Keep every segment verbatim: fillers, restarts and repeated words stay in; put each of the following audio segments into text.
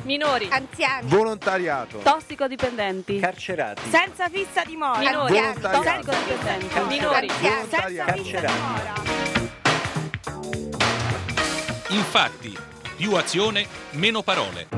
minori, anziani, volontariato, tossicodipendenti, carcerati, senza fissa dimora, minori, volontariato, tossicodipendenti, minori, anziani, senza volontariato. fissa dimora. Infatti, più azione, meno parole.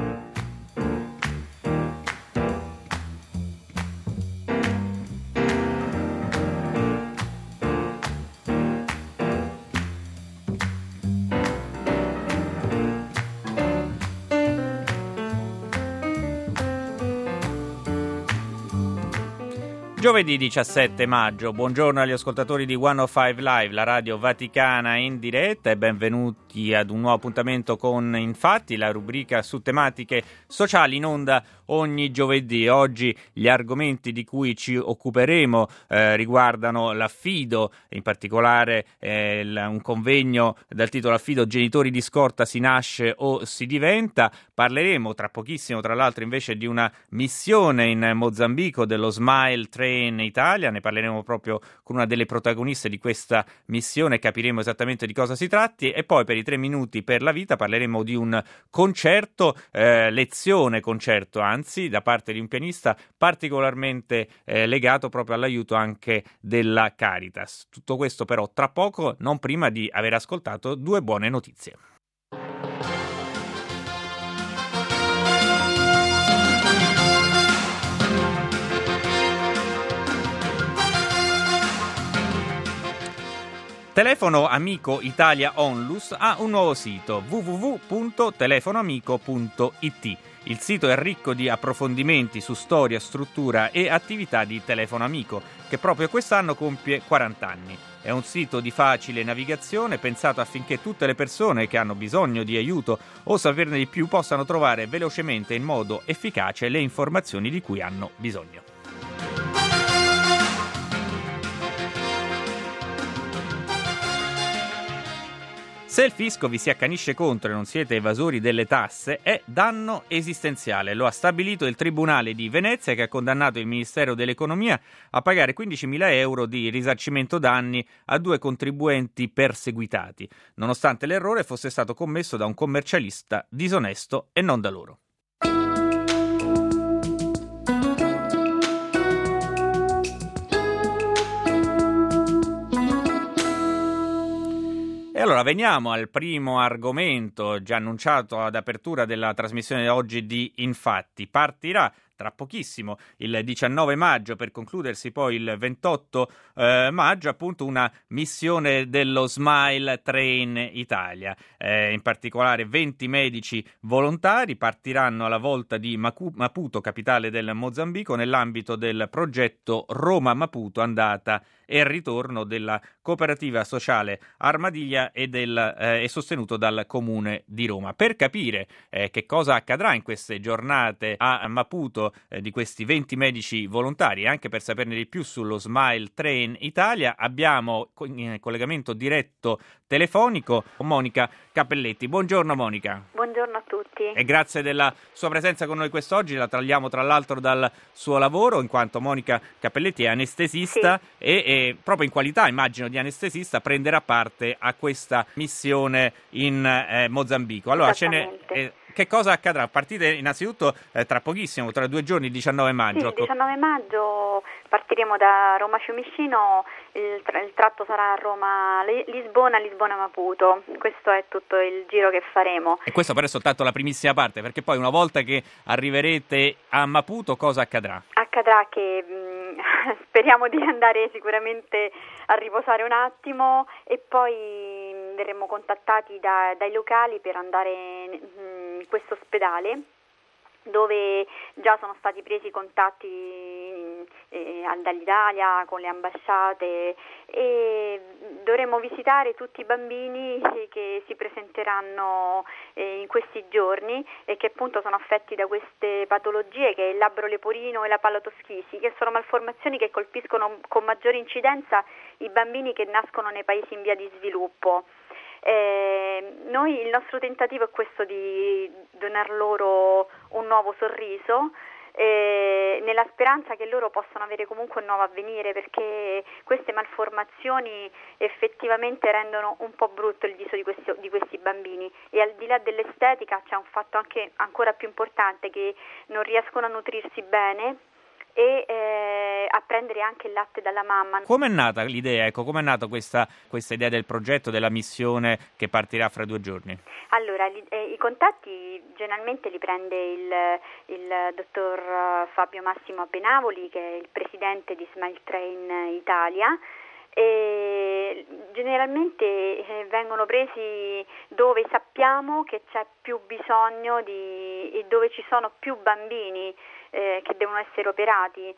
Giovedì diciassette maggio, buongiorno agli ascoltatori di centocinque Live, la radio vaticana in diretta, e benvenuti ad un nuovo appuntamento con Infatti, la rubrica su tematiche sociali in onda ogni giovedì. Oggi gli argomenti di cui ci occuperemo eh, riguardano l'affido, in particolare eh, l- un convegno dal titolo Affido, genitori di scorta, si nasce o si diventa. Parleremo tra pochissimo, tra l'altro, invece di una missione in Mozambico dello Smile Train Italia. Ne parleremo proprio con una delle protagoniste di questa missione, capiremo esattamente di cosa si tratti, e poi per i tre minuti per la vita parleremo di un concerto, eh, lezione concerto anzi, da parte di un pianista particolarmente eh, legato proprio all'aiuto anche della Caritas. Tutto questo però tra poco, non prima di aver ascoltato due buone notizie. Telefono Amico Italia Onlus ha un nuovo sito, w w w punto telefonoamico punto i t. Il sito è ricco di approfondimenti su storia, struttura e attività di Telefono Amico, che proprio quest'anno compie quaranta anni. È un sito di facile navigazione, pensato affinché tutte le persone che hanno bisogno di aiuto o saperne di più possano trovare velocemente e in modo efficace le informazioni di cui hanno bisogno. Se il fisco vi si accanisce contro e non siete evasori delle tasse, è danno esistenziale. Lo ha stabilito il Tribunale di Venezia, che ha condannato il Ministero dell'Economia a pagare quindicimila euro di risarcimento danni a due contribuenti perseguitati, nonostante l'errore fosse stato commesso da un commercialista disonesto e non da loro. E allora veniamo al primo argomento già annunciato ad apertura della trasmissione di oggi di Infatti. Partirà tra pochissimo, il diciannove maggio, per concludersi poi il ventotto eh, maggio, appunto una missione dello Smile Train Italia. Eh, in particolare venti medici volontari partiranno alla volta di Macu- Maputo, capitale del Mozambico, nell'ambito del progetto Roma-Maputo, andata e ritorno della cooperativa sociale Armadiglia e, del, eh, è sostenuto dal Comune di Roma. Per capire eh, che cosa accadrà in queste giornate a Maputo eh, di questi venti medici volontari, e anche per saperne di più sullo Smile Train Italia, abbiamo in collegamento diretto telefonico con Monica Cappelletti. Buongiorno Monica. Buongiorno a tutti. E grazie della sua presenza con noi quest'oggi. La tragliamo tra l'altro dal suo lavoro, in quanto Monica Cappelletti è anestesista, sì. e, e proprio in qualità, immagino, di anestesista prenderà parte a questa missione in eh, Mozambico. Allora, ce ne, eh, che cosa accadrà? Partite innanzitutto eh, tra pochissimo, tra due giorni, il diciannove maggio. Sì, il diciannove maggio partiremo da Roma Fiumicino, il, tra- il tratto sarà Roma-Lisbona, Lisbona-Maputo. Questo è tutto il giro che faremo. E questo però è soltanto la primissima parte, perché poi una volta che arriverete a Maputo cosa accadrà? Accadrà che mh, speriamo di andare sicuramente a riposare un attimo, e poi mh, verremo contattati da, dai locali per andare mh, in questo ospedale, dove già sono stati presi contatti eh, dall'Italia con le ambasciate, e dovremo visitare tutti i bambini che si presenteranno eh, in questi giorni e che appunto sono affetti da queste patologie, che è il labbro leporino e la pallatoschisi, che sono malformazioni che colpiscono con maggiore incidenza i bambini che nascono nei paesi in via di sviluppo. Eh, noi il nostro tentativo è questo di donar loro un nuovo sorriso, eh, nella speranza che loro possano avere comunque un nuovo avvenire, perché queste malformazioni effettivamente rendono un po' brutto il viso di questi, di questi bambini, e al di là dell'estetica c'è un fatto anche ancora più importante, che non riescono a nutrirsi bene e eh, a prendere anche il latte dalla mamma. Come è nata l'idea, ecco, come è nata questa, questa idea del progetto, della missione che partirà fra due giorni? Allora, li, eh, i contatti generalmente li prende il, il dottor Fabio Massimo Abenavoli, che è il presidente di Smile Train Italia, e generalmente eh, vengono presi dove sappiamo che c'è più bisogno di, e dove ci sono più bambini eh, che devono essere operati,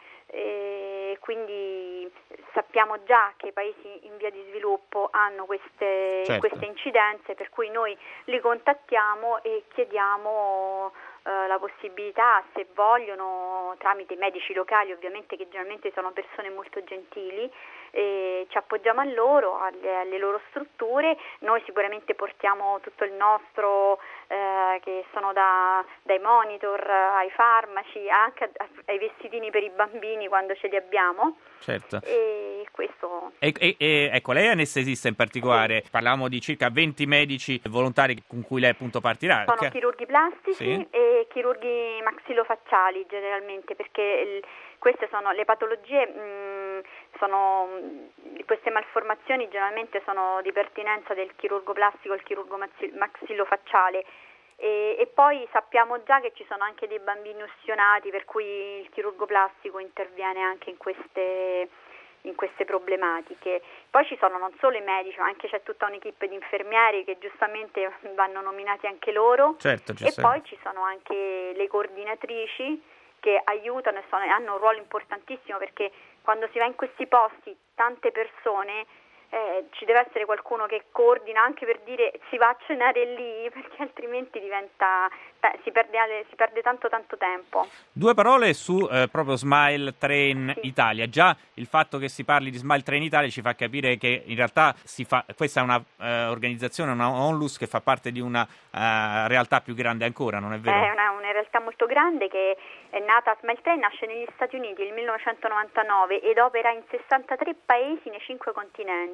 e quindi sappiamo già che i paesi in via di sviluppo hanno queste, certo. queste incidenze, per cui noi li contattiamo e chiediamo eh, la possibilità, se vogliono, tramite i medici locali ovviamente, che generalmente sono persone molto gentili, e ci appoggiamo a loro, alle, alle loro strutture. Noi sicuramente portiamo tutto il nostro, eh, che sono da, dai monitor ai farmaci, anche ai vestitini per i bambini quando ce li abbiamo. Certo. E questo. E, e, e, ecco, lei è anestesista in particolare, sì. Parlavamo di circa venti medici volontari con cui lei appunto partirà. Sono che... chirurghi plastici, sì, e chirurghi maxillofacciali generalmente, perché il, queste sono le patologie, mh, sono, queste malformazioni generalmente sono di pertinenza del chirurgo plastico, il chirurgo maxillofacciale. E, e poi sappiamo già che ci sono anche dei bambini ustionati, per cui il chirurgo plastico interviene anche in queste, in queste problematiche. Poi ci sono non solo i medici, ma anche c'è tutta un'equipe di infermieri che giustamente vanno nominati anche loro, certo, e poi ci sono anche le coordinatrici che aiutano e sono, hanno un ruolo importantissimo, perché quando si va in questi posti tante persone, Eh, ci deve essere qualcuno che coordina, anche per dire si va a cenare lì, perché altrimenti diventa eh, si perde si perde tanto tanto tempo. Due parole su eh, proprio Smile Train sì. Italia. Già il fatto che si parli di Smile Train Italia ci fa capire che in realtà si fa, questa è una eh, organizzazione, una onlus che fa parte di una eh, realtà più grande ancora, non è vero? È una, una realtà molto grande che è nata. Smile Train nasce negli Stati Uniti nel millenovecentonovantanove ed opera in sessantatré paesi nei cinque continenti.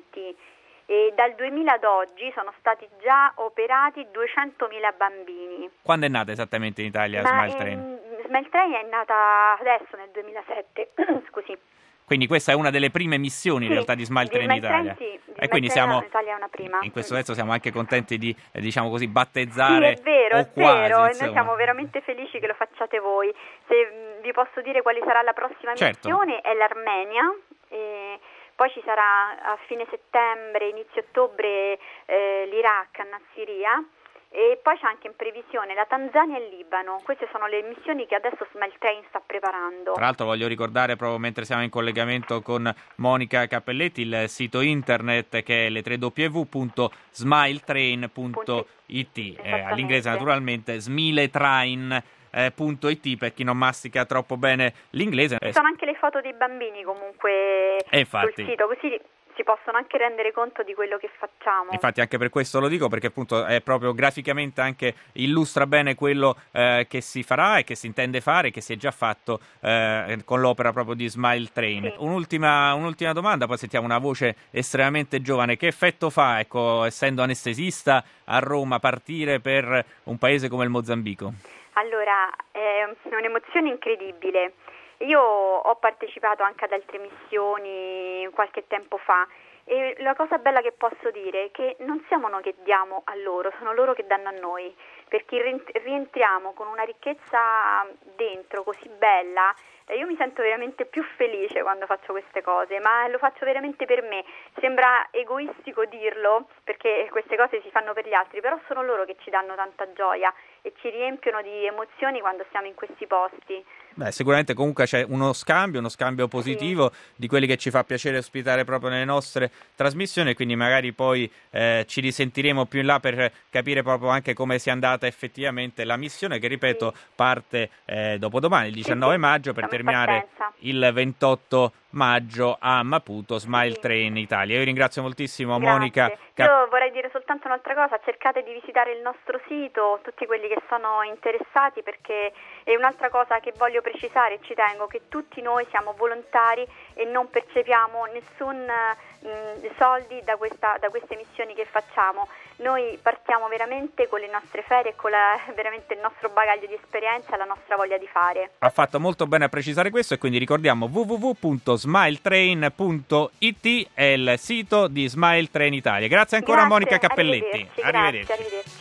E dal duemila ad oggi sono stati già operati duecentomila bambini. Quando è nata esattamente in Italia Ma Smile è, Train? Smile Train è nata adesso nel duemilasette, scusi. Quindi questa è una delle prime missioni sì, in realtà di Smile di Train Smile Italia. Train, sì, di E quindi Smile Train siamo in Italia è una prima. In questo senso siamo anche contenti di eh, diciamo così battezzare. Sì, è vero, o è quasi, vero, e insomma. noi siamo veramente felici che lo facciate voi. Se mh, vi posso dire quale sarà la prossima certo. missione, è l'Armenia. E poi ci sarà a fine settembre, inizio ottobre eh, l'Iraq, Nassiria, e poi c'è anche in previsione la Tanzania e il Libano. Queste sono le missioni che adesso Smile Train sta preparando. Tra l'altro voglio ricordare, proprio mentre siamo in collegamento con Monica Cappelletti, il sito internet che è le tre w w w punto smiletrain punto i t, eh, all'inglese naturalmente smiletrain punto i t per chi non mastica troppo bene l'inglese. Ci sono anche le foto dei bambini comunque e sul sito, così si possono anche rendere conto di quello che facciamo. Infatti anche per questo lo dico, perché appunto è proprio graficamente anche illustra bene quello eh, che si farà e che si intende fare, che si è già fatto eh, con l'opera proprio di Smile Train. Sì. Un'ultima, un'ultima domanda, poi sentiamo una voce estremamente giovane. Che effetto fa, ecco, essendo anestesista a Roma, partire per un paese come il Mozambico? Allora, è un'emozione incredibile. Io ho partecipato anche ad altre missioni qualche tempo fa, e la cosa bella che posso dire è che non siamo noi che diamo a loro, sono loro che danno a noi, perché rientriamo con una ricchezza dentro così bella. Io mi sento veramente più felice quando faccio queste cose, ma lo faccio veramente per me. Sembra egoistico dirlo, perché queste cose si fanno per gli altri, però sono loro che ci danno tanta gioia e ci riempiono di emozioni quando siamo in questi posti. Beh, sicuramente comunque c'è uno scambio, uno scambio positivo sì. di quelli che ci fa piacere ospitare proprio nelle nostre trasmissioni, quindi magari poi eh, ci risentiremo più in là per capire proprio anche come sia andata effettivamente la missione, che ripeto sì. parte eh, dopodomani, il diciannove sì, sì. maggio, per Siamo terminare il ventotto maggio a Maputo, Smile Train Italia. Io ringrazio moltissimo Grazie. Monica. Cap- Io vorrei dire soltanto un'altra cosa, cercate di visitare il nostro sito, tutti quelli che sono interessati, perché è un'altra cosa che voglio precisare, ci tengo, che tutti noi siamo volontari e non percepiamo nessun mh, soldi da, questa, da queste missioni che facciamo. Noi partiamo veramente con le nostre ferie e con la, veramente il nostro bagaglio di esperienza e la nostra voglia di fare. Ha fatto molto bene a precisare questo, e quindi ricordiamo w w w punto smile train punto i t è il sito di Smile Train Italia. Grazie ancora. Grazie, Monica Cappelletti. Arrivederci. Arrivederci. Grazie, arrivederci.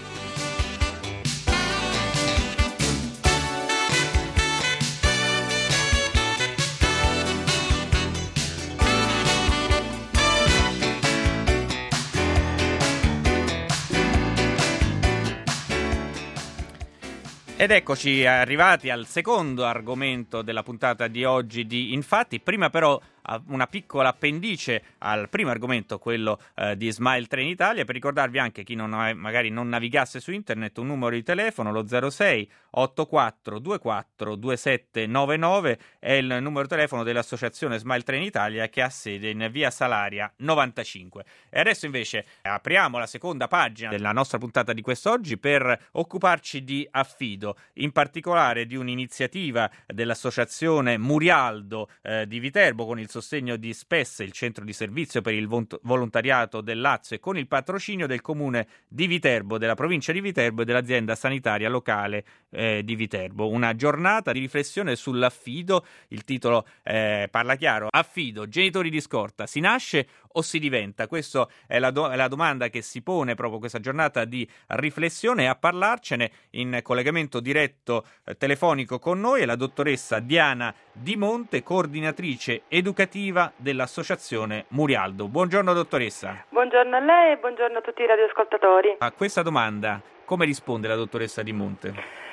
Ed eccoci arrivati al secondo argomento della puntata di oggi di Infatti. Prima però una piccola appendice al primo argomento, quello eh, di Smile Train Italia, per ricordarvi anche chi non ha, magari non navigasse su internet, un numero di telefono, lo zero sei otto quattro due quattro due sette nove nove, è il numero di telefono dell'associazione Smile Train Italia, che ha sede in via Salaria novantacinque. E adesso invece apriamo la seconda pagina della nostra puntata di quest'oggi per occuparci di affido, in particolare di un'iniziativa dell'associazione Murialdo eh, di Viterbo, con il sostegno di SPES, il centro di servizio per il volontariato del Lazio, e con il patrocinio del comune di Viterbo, della provincia di Viterbo e dell'azienda sanitaria locale eh, di Viterbo. Una giornata di riflessione sull'affido. Il titolo eh, parla chiaro: affido, genitori di scorta, si nasce o si diventa? Questa è la, do- è la domanda che si pone proprio questa giornata di riflessione, e a parlarcene in collegamento diretto eh, telefonico con noi è la dottoressa Diana Di Monte, coordinatrice educativa dell'associazione Murialdo. Buongiorno dottoressa. Buongiorno a lei e buongiorno a tutti i radioascoltatori. A questa domanda come risponde la dottoressa Di Monte?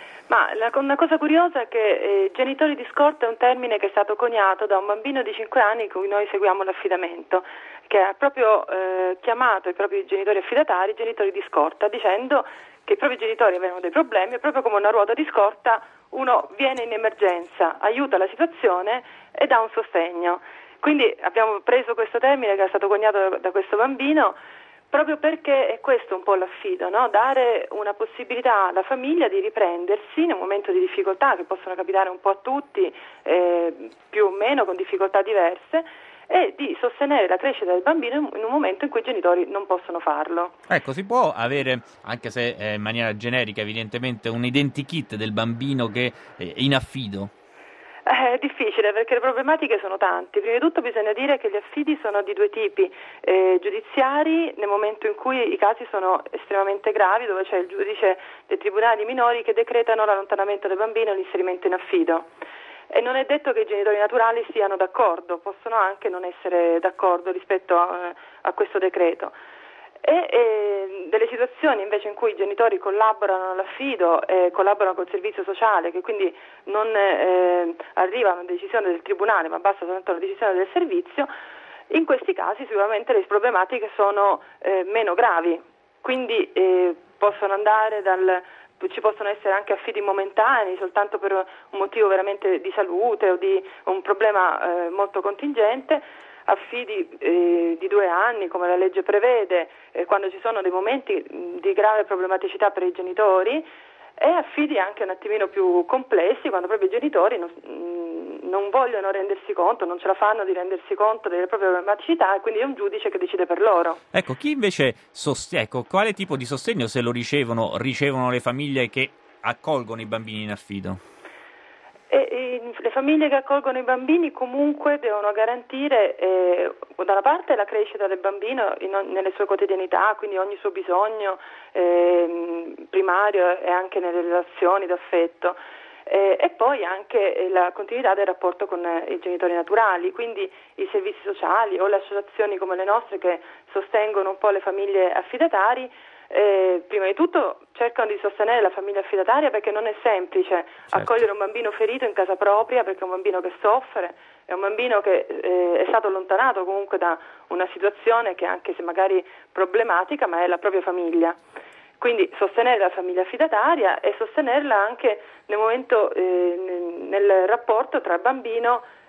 Ma la, una cosa curiosa è che eh, genitori di scorta è un termine che è stato coniato da un bambino di cinque anni cui noi seguiamo l'affidamento, che ha proprio eh, chiamato i propri genitori affidatari genitori di scorta, dicendo che i propri genitori avevano dei problemi e proprio come una ruota di scorta uno viene in emergenza, aiuta la situazione e dà un sostegno. Quindi abbiamo preso questo termine che è stato coniato da, da questo bambino, proprio perché è questo un po' l'affido, no? Dare una possibilità alla famiglia di riprendersi in un momento di difficoltà che possono capitare un po' a tutti, eh, più o meno con difficoltà diverse, e di sostenere la crescita del bambino in un momento in cui i genitori non possono farlo. Ecco, si può avere, anche se eh, in maniera generica evidentemente, un identikit del bambino che è in affido? È difficile perché le problematiche sono tante. Prima di tutto bisogna dire che gli affidi sono di due tipi: eh, giudiziari, nel momento in cui i casi sono estremamente gravi, dove c'è il giudice dei tribunali minori che decretano l'allontanamento del bambino e l'inserimento in affido. E non è detto che i genitori naturali siano d'accordo, possono anche non essere d'accordo rispetto a, a questo decreto. E, e delle situazioni invece in cui i genitori collaborano all'affido e collaborano col servizio sociale, che quindi non eh, arriva a una decisione del tribunale ma basta soltanto una decisione del servizio, in questi casi sicuramente le problematiche sono eh, meno gravi, quindi eh, possono andare dal ci possono essere anche affidi momentanei soltanto per un motivo veramente di salute o di un problema eh, molto contingente, affidi eh, di due anni come la legge prevede eh, quando ci sono dei momenti mh, di grave problematicità per i genitori, e affidi anche un attimino più complessi quando proprio i genitori non, mh, non vogliono rendersi conto, non ce la fanno di rendersi conto delle proprie problematicità, e quindi è un giudice che decide per loro. Ecco, chi invece sostiene, ecco, quale tipo di sostegno, se lo ricevono, ricevono le famiglie che accolgono i bambini in affido? E, e, le famiglie che accolgono i bambini comunque devono garantire eh, da una parte la crescita del bambino in, nelle sue quotidianità, quindi ogni suo bisogno eh, primario e anche nelle relazioni d'affetto, eh, e poi anche la continuità del rapporto con eh, i genitori naturali, quindi i servizi sociali o le associazioni come le nostre che sostengono un po' le famiglie affidatari. Eh, prima di tutto cercano di sostenere la famiglia affidataria, perché non è semplice certo. accogliere un bambino ferito in casa propria, perché è un bambino che soffre, è un bambino che eh, è stato allontanato comunque da una situazione che, anche se magari problematica, ma è la propria famiglia. Quindi sostenere la famiglia affidataria e sostenerla anche nel momento, eh, nel rapporto tra bambino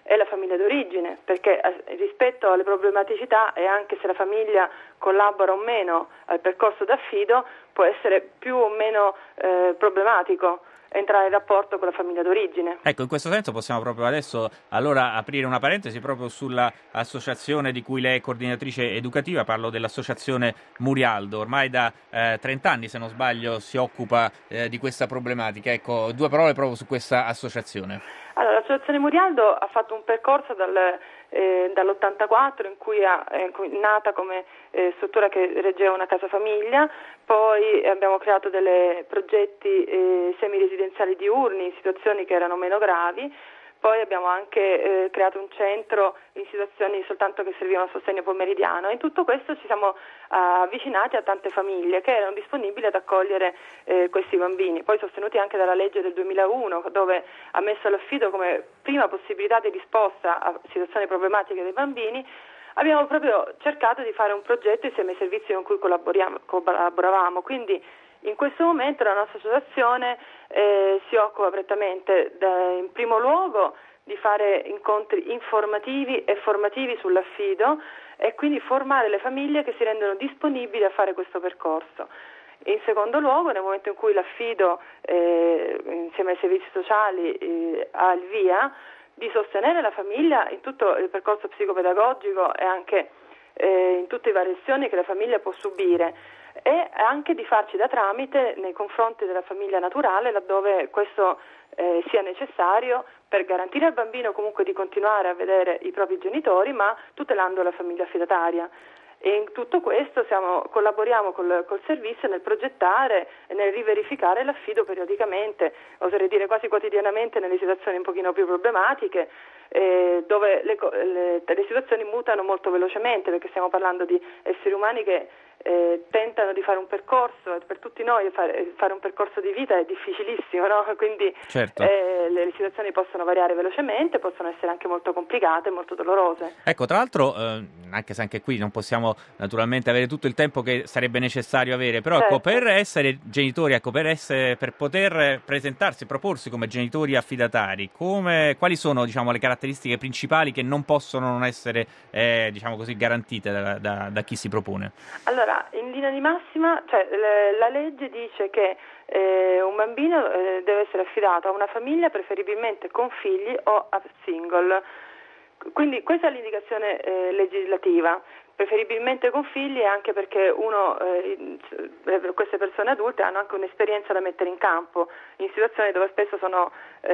è la famiglia d'origine, perché eh, rispetto alle problematicità e anche se la famiglia collabora o meno al percorso d'affido può essere più o meno eh, problematico entrare in rapporto con la famiglia d'origine. Ecco, in questo senso possiamo proprio adesso allora aprire una parentesi proprio sulla associazione di cui lei è coordinatrice educativa, parlo dell'associazione Murialdo, ormai da eh, trenta anni se non sbaglio si occupa eh, di questa problematica, ecco due parole proprio su questa associazione. Allora, l'associazione Murialdo ha fatto un percorso dal, eh, dall'ottantaquattro in cui è eh, nata come eh, struttura che reggeva una casa famiglia, poi abbiamo creato dei progetti eh, semiresidenziali diurni in situazioni che erano meno gravi, poi abbiamo anche eh, creato un centro in situazioni soltanto che servivano a sostegno pomeridiano e in tutto questo ci siamo uh, avvicinati a tante famiglie che erano disponibili ad accogliere eh, questi bambini, poi sostenuti anche dalla legge del duemilauno dove ha messo l'affido come prima possibilità di risposta a situazioni problematiche dei bambini. Abbiamo proprio cercato di fare un progetto insieme ai servizi con cui collaboriamo, collaboravamo, quindi in questo momento la nostra associazione eh, si occupa prettamente da, in primo luogo di fare incontri informativi e formativi sull'affido e quindi formare le famiglie che si rendono disponibili a fare questo percorso. In secondo luogo, nel momento in cui l'affido eh, insieme ai servizi sociali eh, ha il via, di sostenere la famiglia in tutto il percorso psicopedagogico e anche eh, in tutte le variazioni che la famiglia può subire e anche di farci da tramite nei confronti della famiglia naturale laddove questo eh, sia necessario per garantire al bambino comunque di continuare a vedere i propri genitori ma tutelando la famiglia affidataria. E in tutto questo siamo, collaboriamo col, col servizio nel progettare e nel riverificare l'affido periodicamente, oserei dire quasi quotidianamente nelle situazioni un pochino più problematiche, eh, dove le, le, le situazioni mutano molto velocemente perché stiamo parlando di esseri umani che eh, tentano di fare un percorso, per tutti noi fare, fare un percorso di vita è difficilissimo, no? Quindi certo. eh, le, le situazioni possono variare velocemente, possono essere anche molto complicate e molto dolorose. Ecco, tra l'altro, eh, anche se anche qui non possiamo naturalmente avere tutto il tempo che sarebbe necessario avere, però certo. ecco, per essere genitori, ecco, per, essere, per poter presentarsi, proporsi come genitori affidatari, come, quali sono diciamo, le caratteristiche principali che non possono non essere eh, diciamo così, garantite da, da, da chi si propone? Allora, in linea di massima, cioè, le, la legge dice che eh, un bambino eh, deve essere affidato a una famiglia, preferibilmente con figli o a single. Quindi questa è l'indicazione eh, legislativa, preferibilmente con figli anche perché uno, eh, queste persone adulte hanno anche un'esperienza da mettere in campo in situazioni dove spesso sono,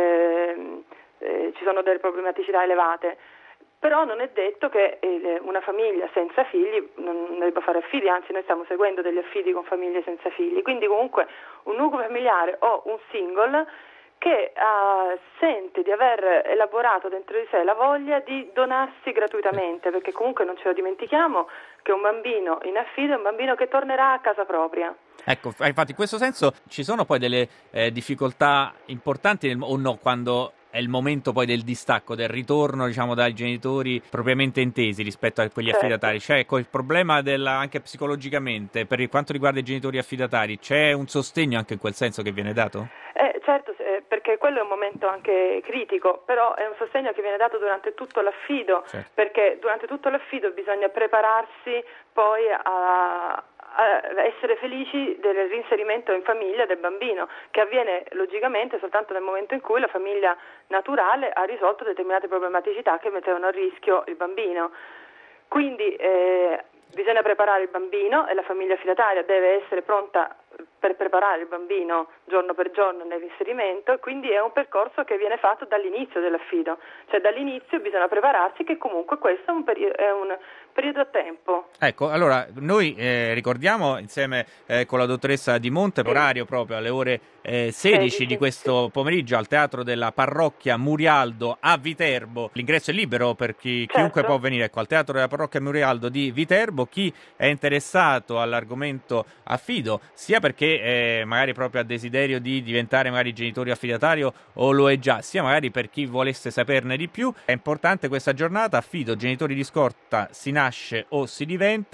eh, eh, ci sono delle problematicità elevate. Però non è detto che eh, una famiglia senza figli non debba fare affidi, anzi noi stiamo seguendo degli affidi con famiglie senza figli, quindi comunque un nucleo familiare o un single che uh, sente di aver elaborato dentro di sé la voglia di donarsi gratuitamente, perché comunque non ce lo dimentichiamo che un bambino in affido è un bambino che tornerà a casa propria. Ecco, infatti in questo senso ci sono poi delle eh, difficoltà importanti nel, o no quando è il momento poi del distacco, del ritorno diciamo dai genitori propriamente intesi rispetto a quegli certo. affidatari, cioè ecco, il problema della, anche psicologicamente per quanto riguarda i genitori affidatari c'è un sostegno anche in quel senso che viene dato? Eh, certo, eh, perché quello è un momento anche critico, però è un sostegno che viene dato durante tutto l'affido, certo. perché durante tutto l'affido bisogna prepararsi poi a essere felici del reinserimento in famiglia del bambino, che avviene logicamente soltanto nel momento in cui la famiglia naturale ha risolto determinate problematicità che mettevano a rischio il bambino. Quindi eh, bisogna preparare il bambino e la famiglia affidataria deve essere pronta per preparare il bambino giorno per giorno nell'inserimento, e quindi è un percorso che viene fatto dall'inizio dell'affido, cioè dall'inizio bisogna prepararsi che comunque questo è un, peri- è un periodo a tempo. Ecco, allora noi eh, ricordiamo insieme eh, con la dottoressa Di Monte, sì. orario proprio alle ore eh, sedici di questo pomeriggio al Teatro della Parrocchia Murialdo a Viterbo. L'ingresso è libero per chi, certo. chiunque può venire, ecco, al Teatro della Parrocchia Murialdo di Viterbo. Chi è interessato all'argomento affido, sia perché eh, magari proprio ha desiderio di diventare magari genitore affidatario o lo è già, sia magari per chi volesse saperne di più, è importante questa giornata affido, genitori di scorta, si nasce o si diventa.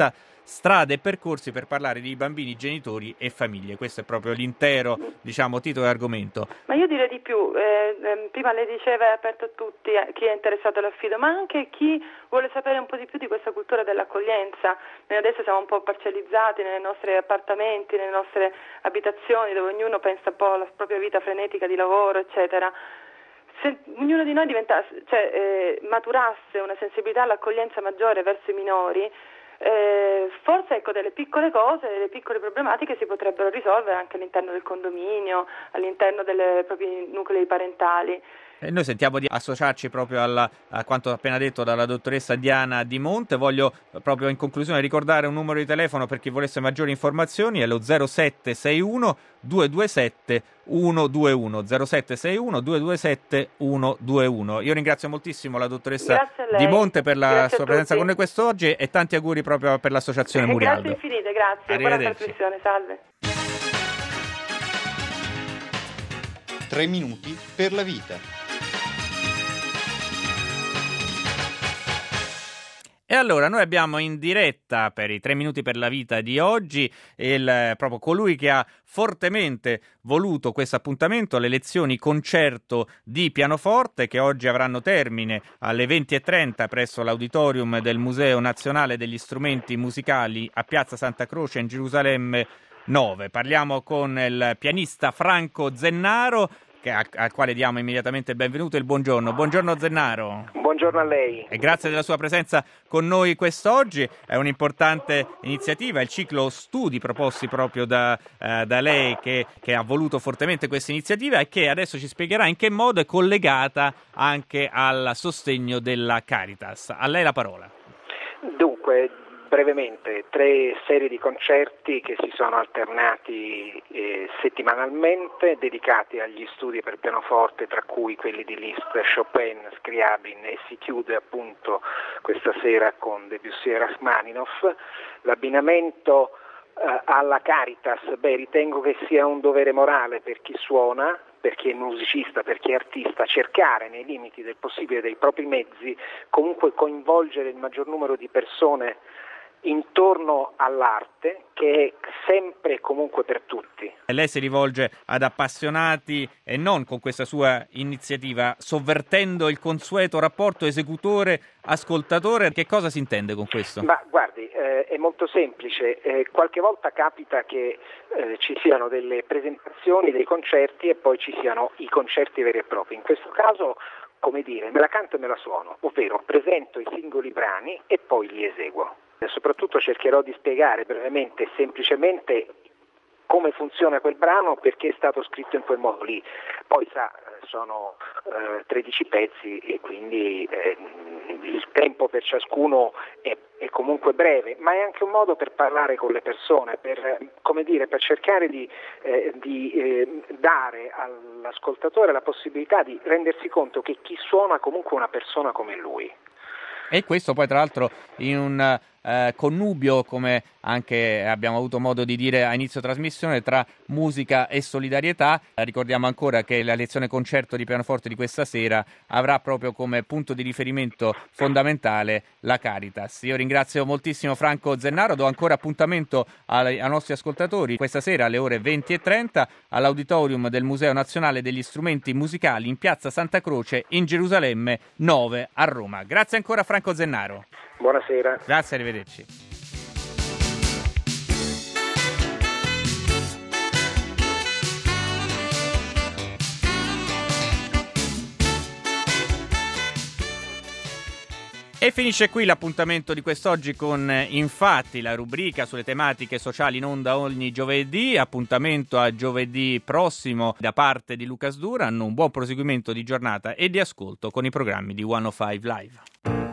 strade e percorsi per parlare di bambini, genitori e famiglie. Questo è proprio l'intero, diciamo, titolo e argomento. Ma io direi di più, eh, eh, prima lei diceva è aperto a tutti, eh, chi è interessato all'affido, ma anche chi vuole sapere un po' di più di questa cultura dell'accoglienza. Noi adesso siamo un po' parcellizzati nei nostri appartamenti, nelle nostre abitazioni, dove ognuno pensa un po' alla propria vita frenetica di lavoro, eccetera. Se ognuno di noi diventasse, cioè, eh, maturasse una sensibilità all'accoglienza maggiore verso i minori, eh, forse ecco delle piccole cose, delle piccole problematiche si potrebbero risolvere anche all'interno del condominio, all'interno dei propri nuclei parentali. E noi sentiamo di associarci proprio alla, a quanto appena detto dalla dottoressa Diana Di Monte. Voglio proprio in conclusione ricordare un numero di telefono per chi volesse maggiori informazioni, è lo zero sette sei uno due due sette uno due uno, zero sette sei uno due due sette uno due uno. Io ringrazio moltissimo la dottoressa Di Monte per la grazie sua presenza con noi quest'oggi e tanti auguri proprio per l'associazione Murialdo. Grazie infinite, grazie, buona trasmissione, salve. Tre minuti per la vita. E allora noi abbiamo in diretta per i tre minuti per la vita di oggi il, proprio colui che ha fortemente voluto questo appuntamento, le lezioni concerto di pianoforte che oggi avranno termine alle venti e trenta presso l'auditorium del Museo Nazionale degli Strumenti Musicali a Piazza Santa Croce in Gerusalemme nove. Parliamo con il pianista Franco Zennaro, che, al quale diamo immediatamente il benvenuto e il buongiorno. Buongiorno Zennaro. Buongiorno a lei. E grazie della sua presenza con noi quest'oggi. È un'importante iniziativa, il ciclo studi proposti proprio da, eh, da lei che, che ha voluto fortemente questa iniziativa e che adesso ci spiegherà in che modo è collegata anche al sostegno della Caritas. A lei la parola. Dunque, brevemente, tre serie di concerti che si sono alternati eh, settimanalmente, dedicati agli studi per pianoforte, tra cui quelli di Liszt, Chopin, Scriabin, e si chiude appunto questa sera con Debussy e Rachmaninoff. L'abbinamento eh, alla Caritas, beh, ritengo che sia un dovere morale per chi suona, per chi è musicista, per chi è artista, cercare nei limiti del possibile, dei propri mezzi, comunque coinvolgere il maggior numero di persone intorno all'arte, che è sempre e comunque per tutti. Lei si rivolge ad appassionati e non con questa sua iniziativa, sovvertendo il consueto rapporto esecutore-ascoltatore. Che cosa si intende con questo? Ma guardi, eh, è molto semplice. Eh, qualche volta capita che eh, ci siano delle presentazioni, dei concerti e poi ci siano i concerti veri e propri. In questo caso, come dire, me la canto e me la suono, ovvero presento i singoli brani e poi li eseguo. E soprattutto cercherò di spiegare brevemente e semplicemente come funziona quel brano, perché è stato scritto in quel modo lì. Poi sa, sono eh, tredici pezzi e quindi eh, il tempo per ciascuno è, è comunque breve, ma è anche un modo per parlare con le persone, per, come dire, per cercare di, eh, di eh, dare all'ascoltatore la possibilità di rendersi conto che chi suona comunque è una persona come lui. E questo poi tra l'altro in un eh, connubio, come anche abbiamo avuto modo di dire a inizio trasmissione, tra musica e solidarietà. Ricordiamo ancora che la lezione concerto di pianoforte di questa sera avrà proprio come punto di riferimento fondamentale la Caritas. Io ringrazio moltissimo Franco Zennaro, do ancora appuntamento ai, ai nostri ascoltatori questa sera alle ore venti e trenta all'auditorium del Museo Nazionale degli Strumenti Musicali in Piazza Santa Croce in Gerusalemme nove a Roma. Grazie ancora Franco Zennaro. Buonasera. Grazie, arrivederci. E finisce qui l'appuntamento di quest'oggi con Infatti, la rubrica sulle tematiche sociali in onda ogni giovedì. Appuntamento a giovedì prossimo da parte di Lucas Duran. Un buon proseguimento di giornata e di ascolto con i programmi di centocinque Live.